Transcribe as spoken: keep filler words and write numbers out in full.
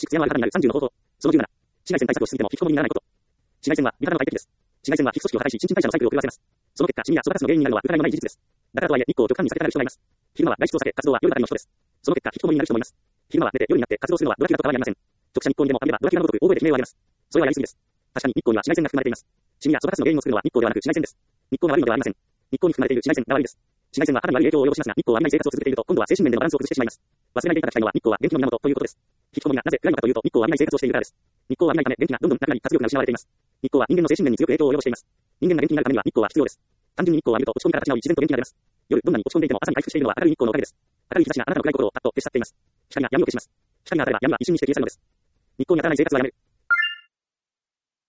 つやのある方になるさんじゅうの方法。そのじゅうなな、紫外線対策をしすぎても皮膚もにならないこと。紫外線は味方の外敵です。紫外線は皮膚組織を破壊し、新陳代謝のサイクルを狂わせます。その結果、シミやそばかすの原因になるのは疑いのない事実です。だからとはいえ、日光を極端に避けたがる人がいます。昼間は外出を避け、活動は夜ばかりの人です。その結果、引きこもりになる人もいます。昼間は寝て夜になって活動するのはドラキュラと変わりありません。直射日光にでも浴びればドラキュラのごとく大声で悲鳴を上げます。それはやりすぎです。確かに日光には紫外線が含まれています。シミやそばかすの原因を作るのは日光ではなく紫外線です。日光が悪いのではありません。日光に含まれている紫外線が悪いです。紫外線は肌に悪い影響を及ぼしますが、日光を浴びない生活を続けていると、今度は精神面でのバランスを崩してしまいます。忘れないでいただきたいのは、日光は元気の源ということです。引きこもりがなぜ暗いのかというと、日光を浴びない生活をしているからです。日光を浴びないため、元気がどんどんなくなり、活力が失われています。日光は人間の精神面に強く影響を及ぼしています。人間が元気になるためには日光は必要です。単純に日光を浴びると落ち込みから立ち直り、自然と元気が出ます。夜、どんなに落ち込んでいても朝に回復しているのは明るい日光のおかげです。明るい日差しがあなたの暗い心をパッと消し去っています。光が闇を消します。光が当たれば闇は一瞬にして消え去るのです。日光に当たらない生活はやめる。